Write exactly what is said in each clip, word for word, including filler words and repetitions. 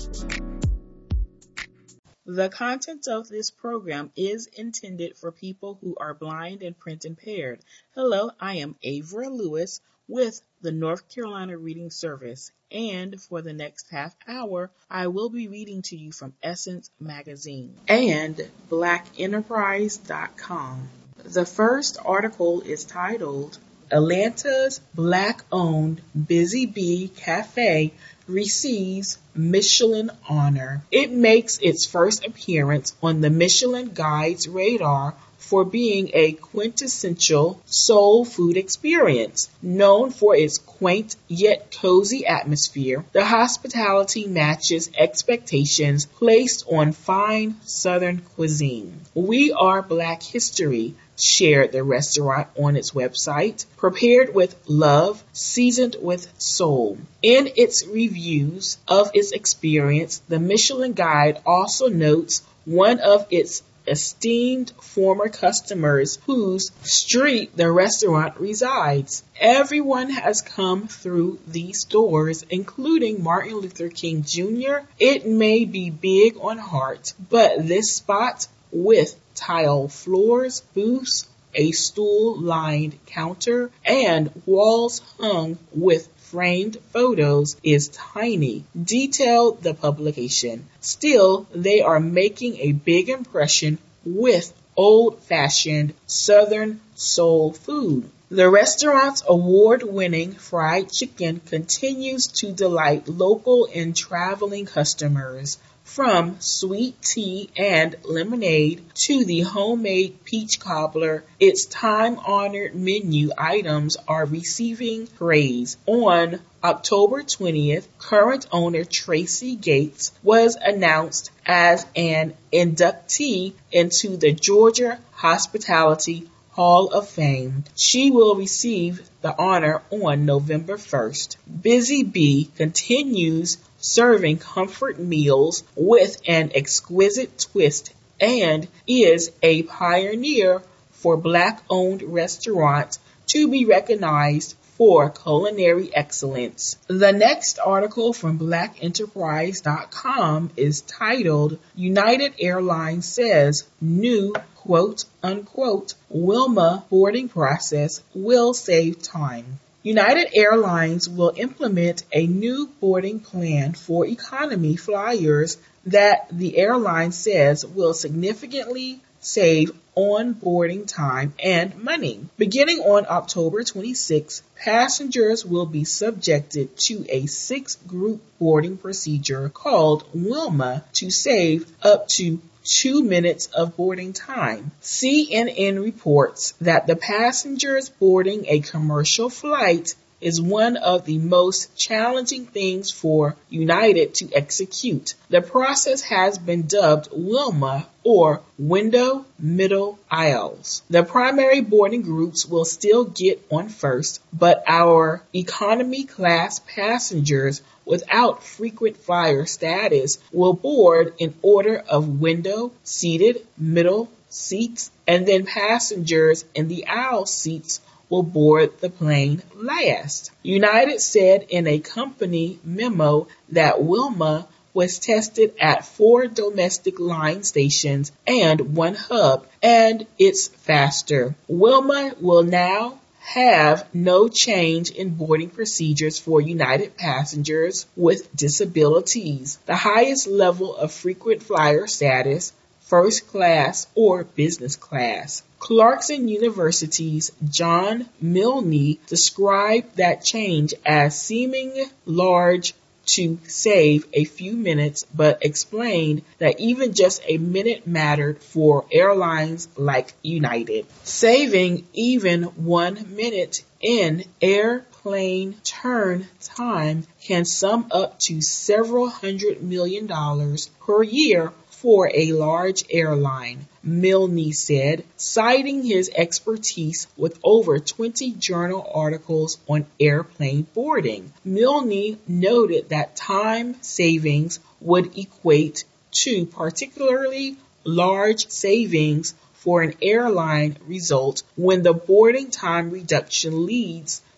The content of this program is intended for people who are blind and print impaired. Hello, I am Avra Lewis with the North Carolina Reading Service, and for the next half hour, I will be reading to you from Essence Magazine and Black Enterprise dot com. The first article is titled, Atlanta's Black-Owned Busy Bee Cafe Receives Michelin Honor. It makes its first appearance on the Michelin Guide's radar for being a quintessential soul food experience. Known for its quaint yet cozy atmosphere, the hospitality matches expectations placed on fine Southern cuisine. We are Black history, shared the restaurant on its website, prepared with love, seasoned with soul. In its reviews of its experience, the Michelin Guide also notes one of its esteemed former customers whose street the restaurant resides. Everyone has come through these doors, including Martin Luther King Junior It may be big on heart, but this spot with tile floors, booths, a stool-lined counter, and walls hung with framed photos is tiny, detailed the publication. Still, they are making a big impression with old-fashioned Southern soul food. The restaurant's award-winning fried chicken continues to delight local and traveling customers. From sweet tea and lemonade to the homemade peach cobbler, its time-honored menu items are receiving praise. On October twentieth, current owner Tracy Gates was announced as an inductee into the Georgia Hospitality Hall of Fame. She will receive the honor on November first. Busy Bee continues serving comfort meals with an exquisite twist and is a pioneer for Black-owned restaurants to be recognized for culinary excellence. The next article from Black Enterprise dot com is titled, United Airlines Says New quote unquote Wilma Boarding Process Will Save Time. United Airlines will implement a new boarding plan for economy flyers that the airline says will significantly save on-boarding time and money. Beginning on October twenty-sixth, passengers will be subjected to a six-group boarding procedure called Wilma to save up to two minutes of boarding time. C N N reports that the passengers boarding a commercial flight is one of the most challenging things for United to execute. The process has been dubbed Wilma, or Window Middle Aisles. The primary boarding groups will still get on first, but our economy class passengers without frequent flyer status will board in order of window, seated, middle seats, and then passengers in the aisle seats will board the plane last. United said in a company memo that Wilma was tested at four domestic line stations and one hub, and it's faster. Wilma will now have no change in boarding procedures for United passengers with disabilities. The highest level of frequent flyer status, first class or business class. Clarkson University's John Milne described that change as seeming large to save a few minutes, but explained that even just a minute mattered for airlines like United. Saving even one minute in airplane turn time can sum up to several hundred million dollars per year for a large airline, Milne said, citing his expertise with over twenty journal articles on airplane boarding. Milne noted that time savings would equate to particularly large savings for an airline result when the boarding time reduction leads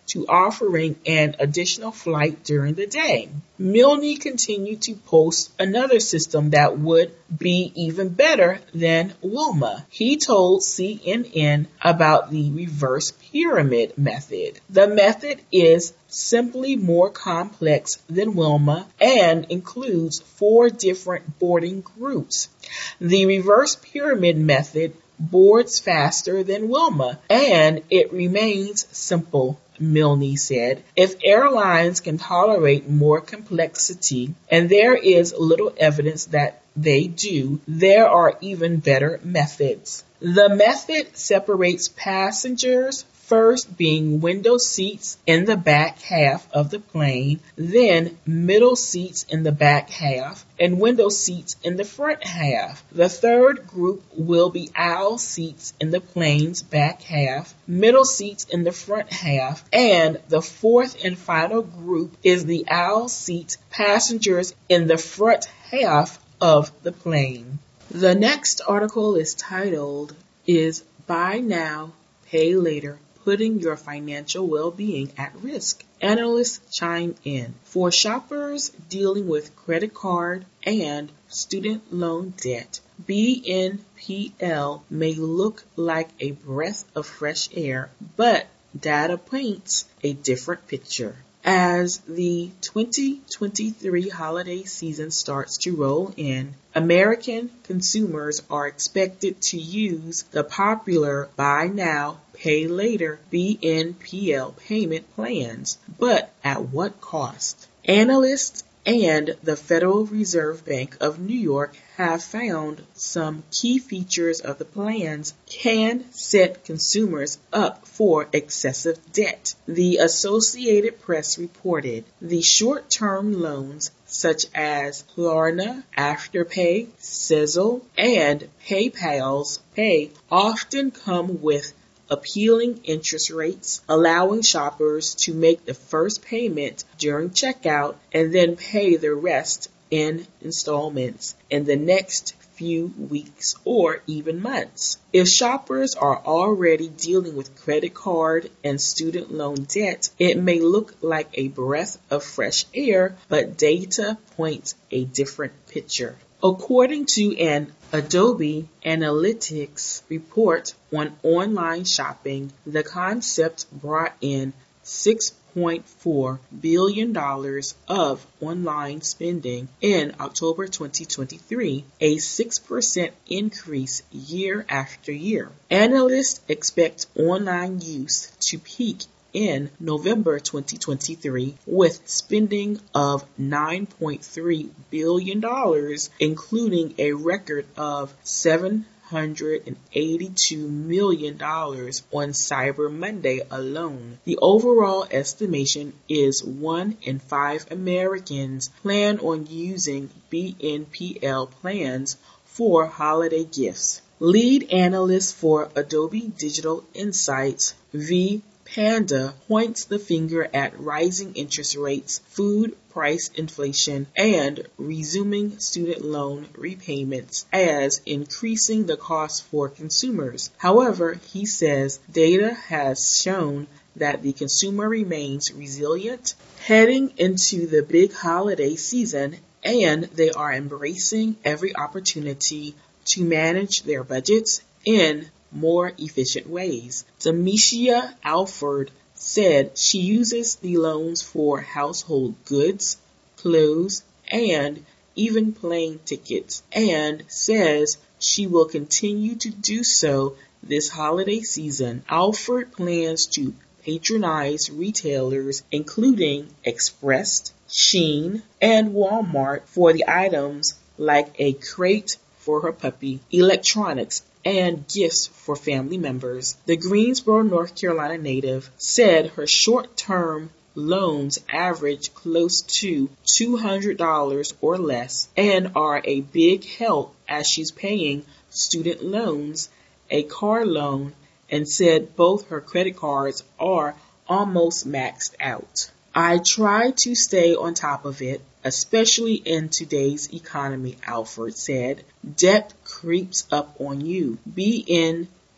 to offering an additional flight during the day. Milne continued to post another system that would be even better than Wilma. He told C N N about the reverse pyramid method. The method is simply more complex than Wilma and includes four different boarding groups. The reverse pyramid method boards faster than Wilma, and it remains simple, Milne said. If airlines can tolerate more complexity, and there is little evidence that they do, there are even better methods. The method separates passengers, first being window seats in the back half of the plane, then middle seats in the back half, and window seats in the front half. The third group will be aisle seats in the plane's back half, middle seats in the front half, and the fourth and final group is the aisle seats passengers in the front half of the plane. The next article is titled, Is Buy Now, Pay Later Putting Your Financial Well-Being at Risk? Analysts chime in. For shoppers dealing with credit card and student loan debt, B N P L may look like a breath of fresh air, but data paints a different picture. As the twenty twenty-three holiday season starts to roll in, American consumers are expected to use the popular Buy Now, Pay Later B N P L payment plans, but at what cost? Analysts and the Federal Reserve Bank of New York have found some key features of the plans can set consumers up for excessive debt. The Associated Press reported the short-term loans such as Klarna, Afterpay, Sezzle, and PayPal's Pay often come with appealing interest rates, allowing shoppers to make the first payment during checkout and then pay the rest in installments in the next few weeks or even months. If shoppers are already dealing with credit card and student loan debt, it may look like a breath of fresh air, but data points a different picture. According to an Adobe Analytics report on online shopping, the concept brought in six point four billion dollars of online spending in October twenty twenty-three, a six percent increase year after year. Analysts expect online use to peak in November twenty twenty-three with spending of nine point three billion dollars, including a record of seven hundred eighty-two million dollars on Cyber Monday alone. The overall estimation is one in five Americans plan on using B N P L plans for holiday gifts. Lead analyst for Adobe Digital Insights, V. Panda, points the finger at rising interest rates, food price inflation, and resuming student loan repayments as increasing the cost for consumers. However, he says data has shown that the consumer remains resilient heading into the big holiday season, and they are embracing every opportunity to manage their budgets in more efficient ways. Demetia Alford said she uses the loans for household goods, clothes, and even plane tickets, and says she will continue to do so this holiday season. Alford plans to patronize retailers including Express, Shein, and Walmart for the items like a crate for her puppy, electronics, and gifts for family members. The Greensboro, North Carolina native said her short-term loans average close to two hundred dollars or less and are a big help as she's paying student loans, a car loan, and said both her credit cards are almost maxed out. I try to stay on top of it, especially in today's economy, Alford said. Debt creeps up on you. B N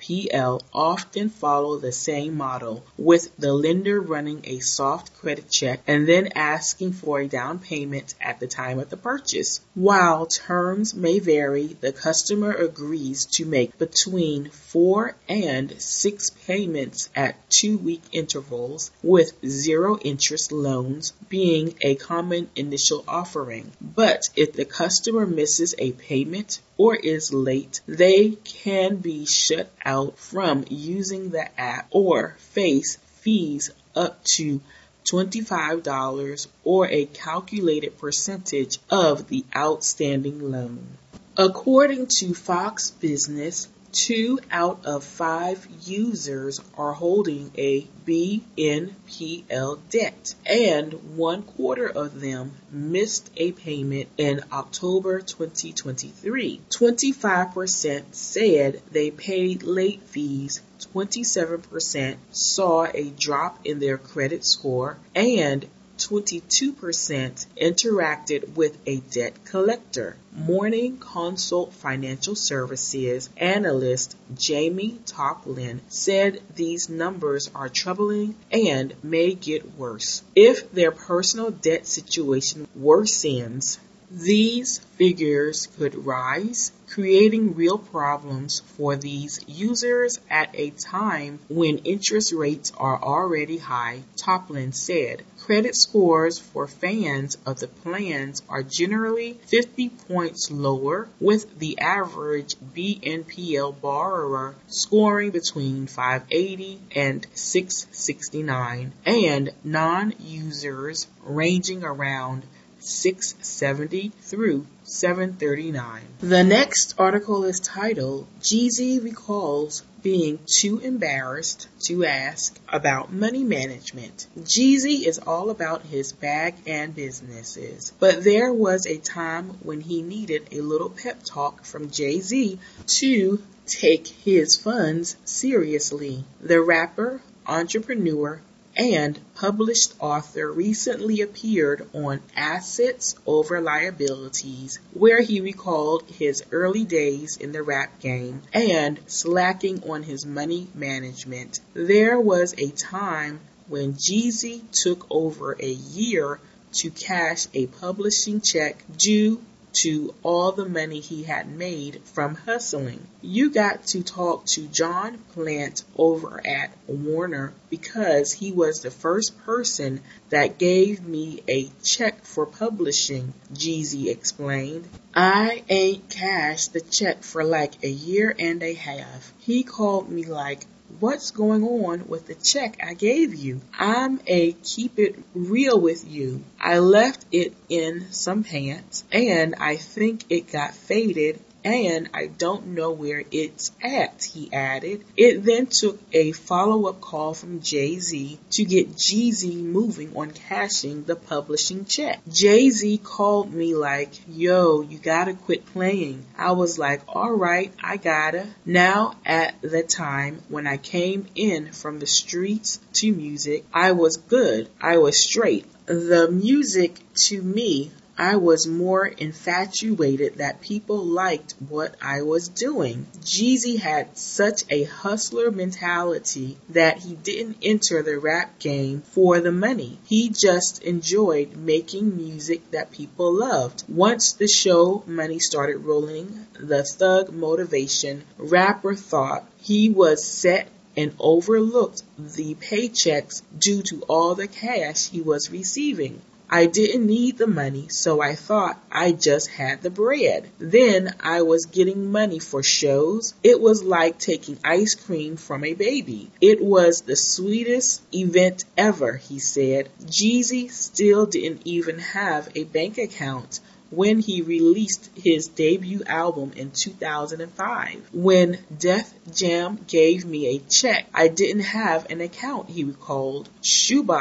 P L often follow the same model, with the lender running a soft credit check and then asking for a down payment at the time of the purchase. While terms may vary, the customer agrees to make between four and six payments at two-week intervals, with zero-interest loans being a common initial offering. But if the customer misses a payment or is late, they can be shut out from using the app or face fees up to twenty-five dollars or a calculated percentage of the outstanding loan. According to Fox Business, two out of five users are holding a B N P L debt, and one quarter of them missed a payment in October twenty twenty-three. twenty-five percent said they paid late fees, twenty-seven percent saw a drop in their credit score, and twenty-two percent interacted with a debt collector. Morning Consult Financial Services analyst Jamie Toplin said these numbers are troubling and may get worse. If their personal debt situation worsens, these figures could rise, creating real problems for these users at a time when interest rates are already high, Toplin said. Credit scores for fans of the plans are generally fifty points lower, with the average B N P L borrower scoring between five eighty and six sixty-nine, and non-users ranging around six seventy through seven thirty-nine. The next article is titled, Jeezy Recalls Being Too Embarrassed to Ask About Money Management. Jeezy is all about his bag and businesses, but there was a time when he needed a little pep talk from Jay-Z to take his funds seriously. The rapper, entrepreneur, and published author recently appeared on Assets Over Liabilities, where he recalled his early days in the rap game and slacking on his money management. There was a time when Jeezy took over a year to cash a publishing check due to all the money he had made from hustling. You got to talk to John Plant over at Warner because he was the first person that gave me a check for publishing, Jeezy explained. I ain't cashed the check for like a year and a half. He called me like, what's going on with the check I gave you? I'm a keep it real with you. I left it in some pants and I think it got faded and I don't know where it's at, he added. It then took a follow-up call from Jay-Z to get Jeezy moving on cashing the publishing check. Jay-Z called me like, yo, you gotta quit playing. I was like, all right, I gotta. Now, at the time when I came in from the streets to music, I was good. I was straight. The music, to me, I was more infatuated that people liked what I was doing. Jeezy had such a hustler mentality that he didn't enter the rap game for the money. He just enjoyed making music that people loved. Once the show money started rolling, the thug motivation rapper thought he was set and overlooked the paychecks due to all the cash he was receiving. I didn't need the money, so I thought I just had the bread. Then I was getting money for shows. It was like taking ice cream from a baby. It was the sweetest event ever, he said. Jeezy still didn't even have a bank account when he released his debut album in two thousand five. When Def Jam gave me a check, I didn't have an account, he recalled. Shoebox,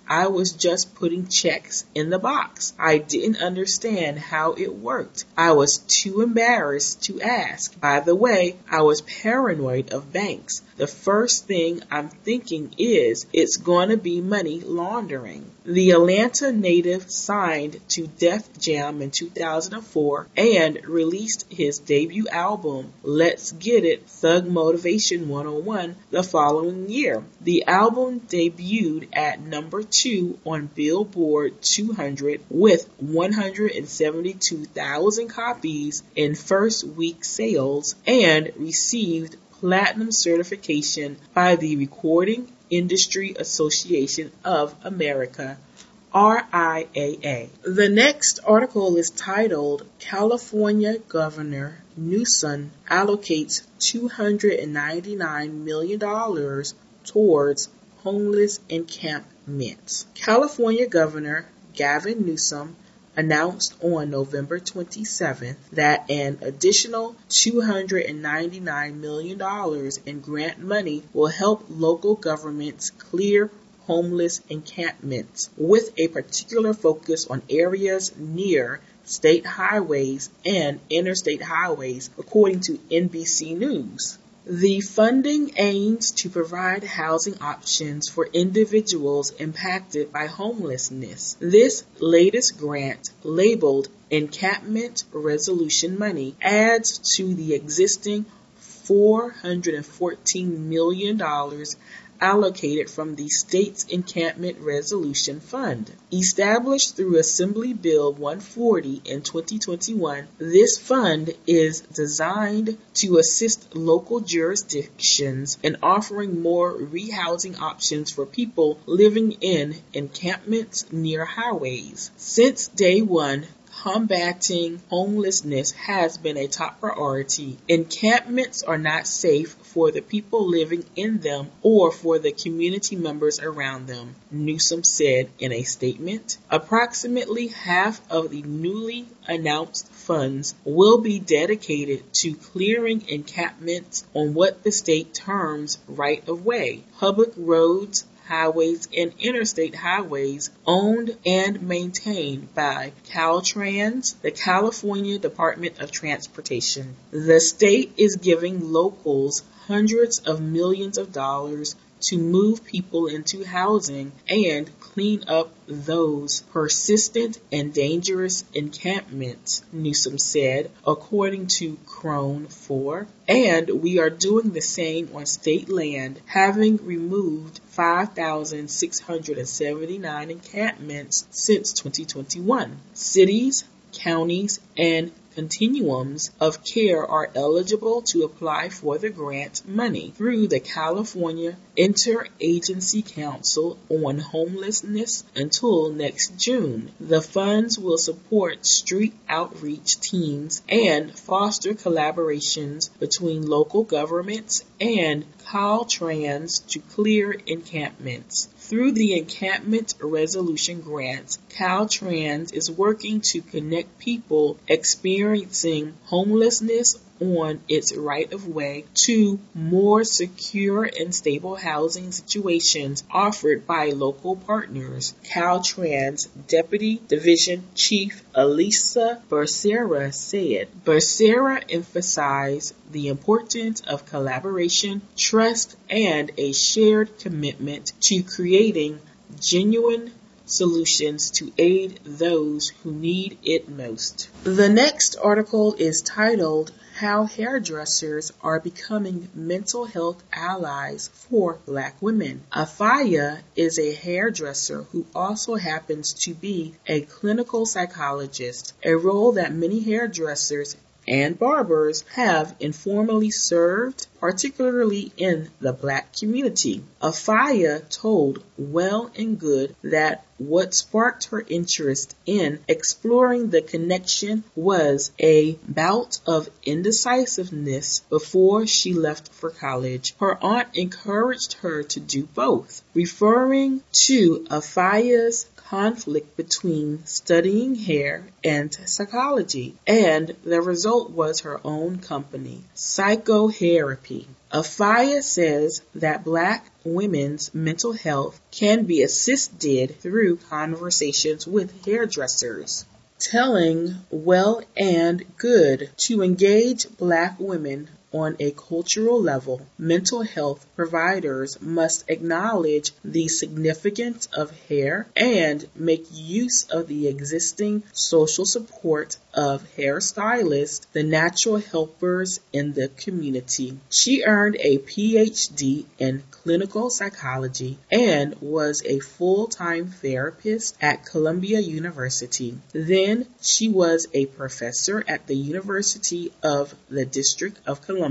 I was just putting checks in the box. I didn't understand how it worked. I was too embarrassed to ask. By the way, I was paranoid of banks. The first thing I'm thinking is it's going to be money laundering. The Atlanta native signed to Def Jam in two thousand four and released his debut album, Let's Get It, Thug Motivation one oh one, the following year. The album debuted at number two on Billboard two hundred with one hundred seventy-two thousand copies in first week sales and received platinum certification by the Recording Industry Association of America, R I A A. The next article is titled, California Governor Newsom allocates two hundred ninety-nine million dollars towards homeless encampments. California Governor Gavin Newsom announced on November twenty-seventh that an additional two hundred ninety-nine million dollars in grant money will help local governments clear homeless encampments, with a particular focus on areas near state highways and interstate highways, according to N B C News. The funding aims to provide housing options for individuals impacted by homelessness. This latest grant, labeled Encampment Resolution Money, adds to the existing four hundred fourteen million dollars allocated from the state's Encampment Resolution Fund. Established through Assembly Bill one forty in twenty twenty-one, this fund is designed to assist local jurisdictions in offering more rehousing options for people living in encampments near highways. Since day one, combating homelessness has been a top priority. Encampments are not safe for the people living in them or for the community members around them, Newsom said in a statement. Approximately half of the newly announced funds will be dedicated to clearing encampments on what the state terms right of way, public roads, highways, and interstate highways owned and maintained by Caltrans, the California Department of Transportation. The state is giving locals hundreds of millions of dollars to move people into housing and clean up those persistent and dangerous encampments, Newsom said, according to Crone four. And we are doing the same on state land, having removed five thousand six hundred seventy-nine encampments since twenty twenty-one. Cities, counties, and continuums of care are eligible to apply for the grant money through the California Interagency Council on Homelessness until next June. The funds will support street outreach teams and foster collaborations between local governments and Caltrans to clear encampments. Through the Encampment Resolution Grants, Caltrans is working to connect people experiencing homelessness on its right-of-way to more secure and stable housing situations offered by local partners, Caltrans Deputy Division Chief Elisa Becerra said. Becerra emphasized the importance of collaboration, trust, and a shared commitment to creating genuine solutions to aid those who need it most. The next article is titled, How Hairdressers Are Becoming Mental Health Allies for Black Women. Afia is a hairdresser who also happens to be a clinical psychologist, a role that many hairdressers and barbers have informally served, particularly in the Black community. Afia told Well and Good that what sparked her interest in exploring the connection was a bout of indecisiveness before she left for college. Her aunt encouraged her to do both, referring to Afia's conflict between studying hair and psychology, and the result was her own company, Psychotherapy. Afia says that Black women's mental health can be assisted through conversations with hairdressers. Telling well and good to engage Black women on a cultural level, mental health providers must acknowledge the significance of hair and make use of the existing social support of hairstylists, the natural helpers in the community. She earned a P H D in clinical psychology and was a full-time therapist at Columbia University. Then she was a professor at the University of the District of Columbia.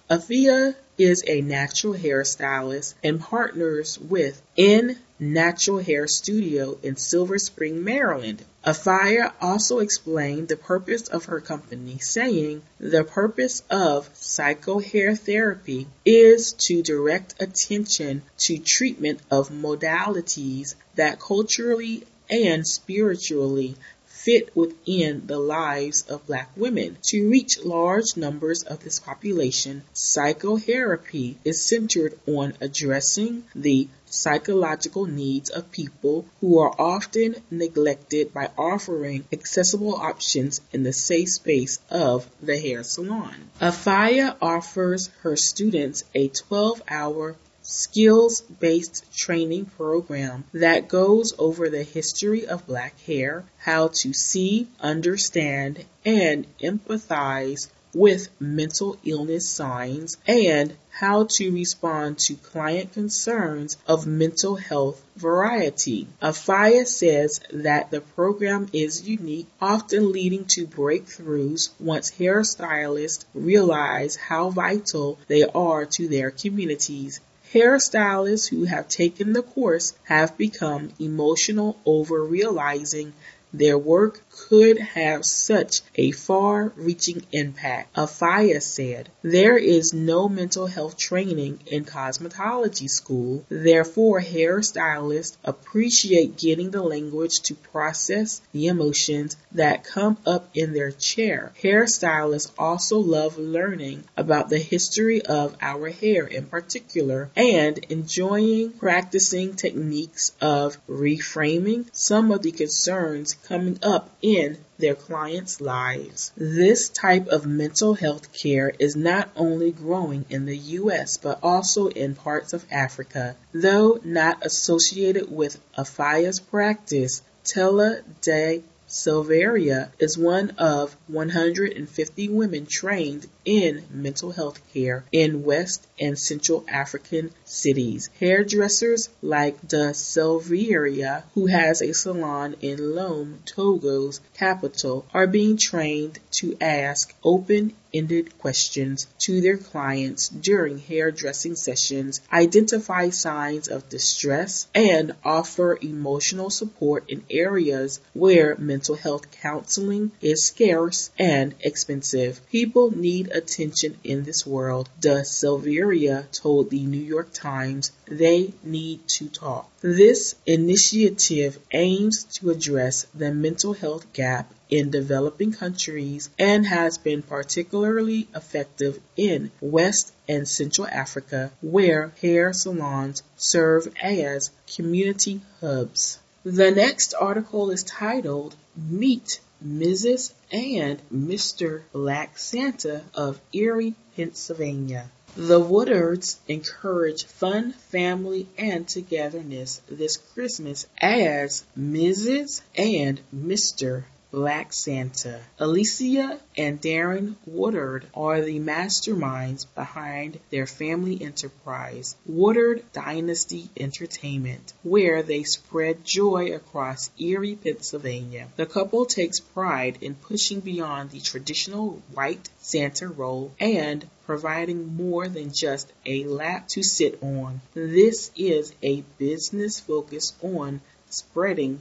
Afia is a natural hairstylist and partners with In Natural Hair Studio in Silver Spring, Maryland. Afia also explained the purpose of her company, saying the purpose of psycho-hair therapy is to direct attention to treatment of modalities that culturally and spiritually fit within the lives of Black women. To reach large numbers of this population, psychotherapy is centered on addressing the psychological needs of people who are often neglected by offering accessible options in the safe space of the hair salon. Afia offers her students a twelve-hour skills-based training program that goes over the history of Black hair, how to see, understand, and empathize with mental illness signs, and how to respond to client concerns of mental health variety. Afia says that the program is unique, often leading to breakthroughs once hairstylists realize how vital they are to their communities. Hairstylists who have taken the course have become emotional over realizing their work could have such a far-reaching impact. Afia said, "There is no mental health training in cosmetology school, therefore hairstylists appreciate getting the language to process the emotions that come up in their chair. Hairstylists also love learning about the history of our hair in particular and enjoying practicing techniques of reframing some of the concerns coming up in their clients' lives." This type of mental health care is not only growing in the U S but also in parts of Africa. Though not associated with Afia's practice, Tella de Silveira is one of one hundred fifty women trained in mental health care in West and Central African cities. Hairdressers like de Silveira, who has a salon in Lome, Togo's capital, are being trained to ask open-ended questions to their clients during hairdressing sessions, identify signs of distress, and offer emotional support in areas where mental health counseling is scarce and expensive. People need attention in this world, de Silveira told the New York Times. They need to talk. This initiative aims to address the mental health gap in developing countries and has been particularly effective in West and Central Africa, where hair salons serve as community hubs. The next article is titled, "Meet Missus and Mister Black Santa of Erie, Pennsylvania." The Woodards encourage fun, family, and togetherness this Christmas as Missus and Mister Black Santa. Alicia and Darren Woodard are the masterminds behind their family enterprise, Woodard Dynasty Entertainment, where they spread joy across Erie, Pennsylvania. The couple takes pride in pushing beyond the traditional white Santa role and providing more than just a lap to sit on. This is a business focused on spreading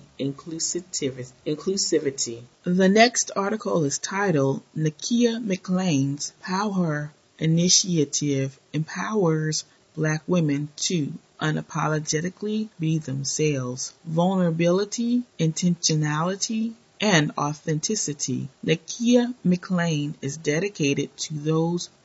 inclusivity. The next article is titled, Nakia McLean's Power Initiative Empowers Black Women to Unapologetically Be Themselves. Vulnerability, intentionality, and authenticity. Nakia McLean is dedicated to those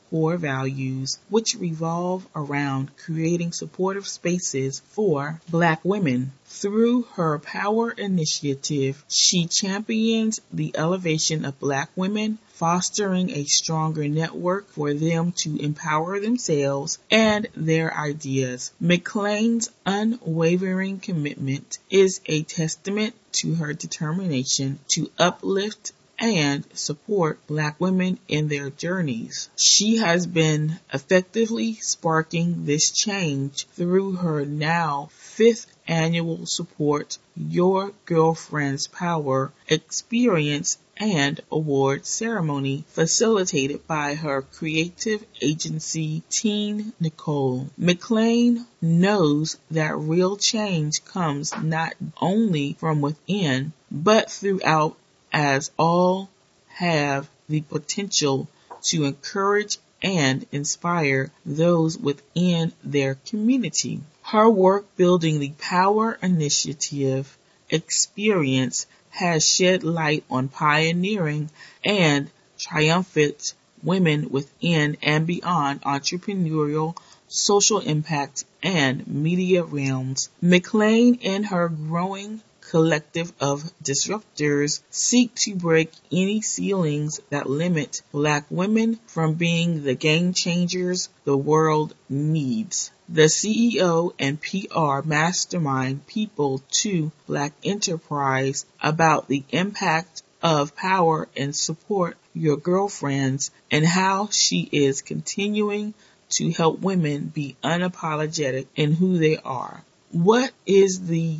core values, which revolve around creating supportive spaces for Black women. Through her Power Initiative, she champions the elevation of Black women, fostering a stronger network for them to empower themselves and their ideas. McLean's unwavering commitment is a testament to her determination to uplift and support Black women in their journeys. She has been effectively sparking this change through her now fifth annual Support Your Girlfriend's Power experience and award ceremony facilitated by her creative agency, Teen Nicole. McLean knows that real change comes not only from within, but throughout, as all have the potential to encourage and inspire those within their community. Her work building the Power Initiative experience has shed light on pioneering and triumphant women within and beyond entrepreneurial, social impact, and media realms. McLean and her growing collective of disruptors seek to break any ceilings that limit Black women from being the game changers the world needs. The C E O and P R mastermind People to Black Enterprise about the impact of power and support your girlfriends and how she is continuing to help women be unapologetic in who they are. What is the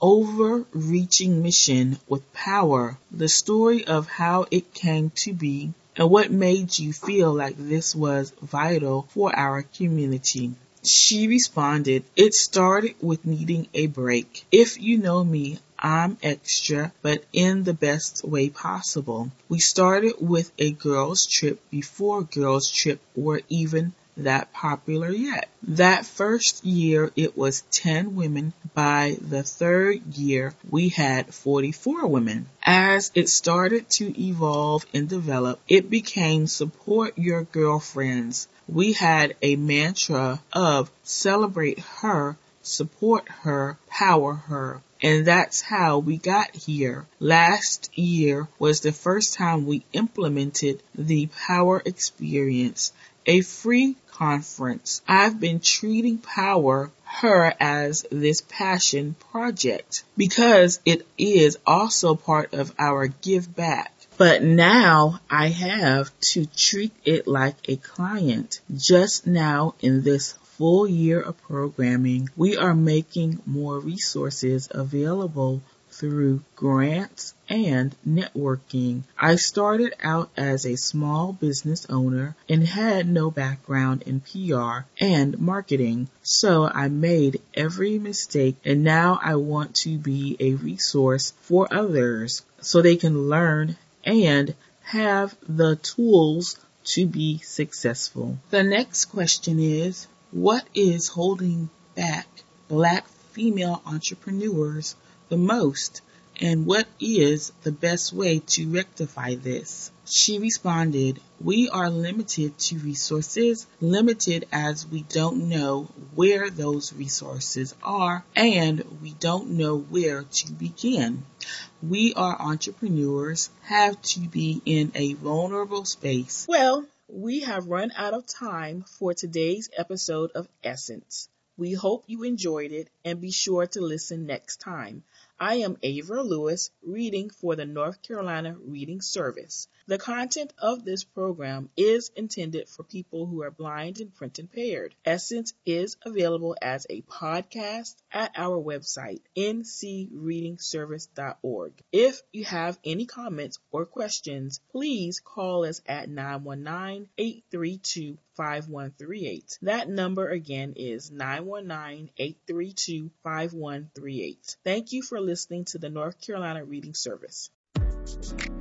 overreaching mission with power? The story of how it came to be and what made you feel like this was vital for our community. She responded, "It started with needing a break. If you know me, I'm extra, but in the best way possible. We started with a girls' trip before girls' trip were even that popular yet. That first year it was ten women. By the third year we had forty-four women. As it started to evolve and develop, it became support your girlfriends. We had a mantra of celebrate her, support her, power her. And that's how we got here. Last year was the first time we implemented the Power Experience, a free conference. I've been treating Power Her as this passion project because it is also part of our give back. But now I have to treat it like a client. Just now in this full year of programming, we are making more resources available through grants and networking. I started out as a small business owner and had no background in P R and marketing, so I made every mistake, and now I want to be a resource for others so they can learn and have the tools to be successful. The next question is, what is holding back Black female entrepreneurs the most, and what is the best way to rectify this? She responded, we are limited to resources, limited as we don't know where those resources are, and we don't know where to begin. We are entrepreneurs, have to be in a vulnerable space. Well, we have run out of time for today's episode of Essence. We hope you enjoyed it, and be sure to listen next time. I am Avra Lewis, reading for the North Carolina Reading Service. The content of this program is intended for people who are blind and print impaired. Essence is available as a podcast at our website, n c reading service dot org. If you have any comments or questions, please call us at nine one nine, eight three two, five one three eight. That number again is nine one nine, eight three two, five one three eight. Thank you for listening to the North Carolina Reading Service.